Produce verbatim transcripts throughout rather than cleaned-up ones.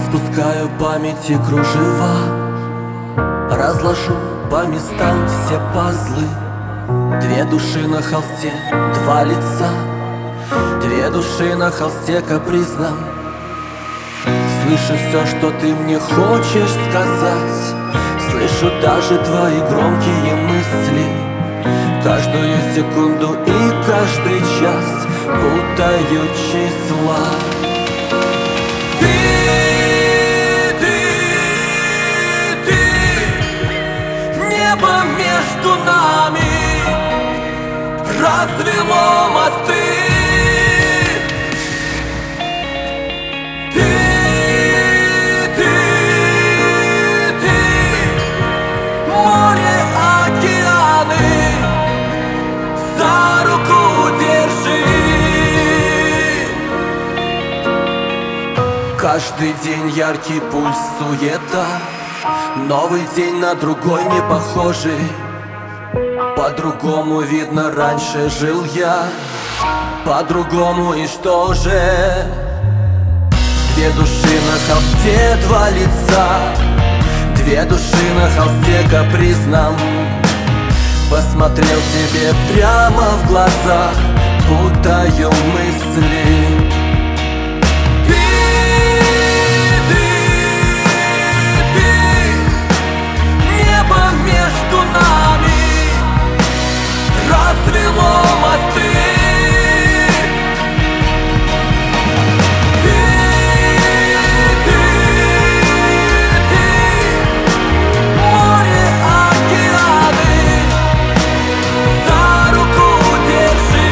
Распускаю памяти кружева, разложу по местам все пазлы. Две души на холсте, два лица, две души на холсте капризном. Слышу все, что ты мне хочешь сказать, слышу даже твои громкие мысли. Каждую секунду и каждый час путаю числа. Ты, ты, ты, небо между нами развело мосты. Ты, ты, ты, море, океаны за руку держи. Каждый день яркий пульс, суета, новый день на другой не похожий. По-другому видно, раньше жил я, по-другому и что же? Две души на холсте, два лица, две души на холсте капризном. Посмотрел тебе прямо в глаза, путаю мысли. Между нами развело мосты. Ты, ты, ты, море, океаны за руку держи.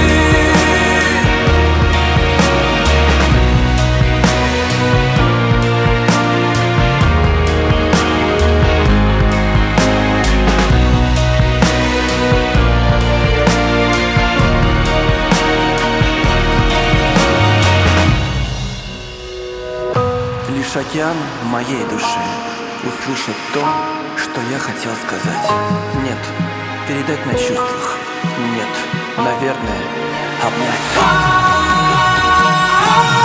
Лишь океан моей души услышит то, что я хотел сказать. Нет, передать на чувствах. Нет, наверное, обнять.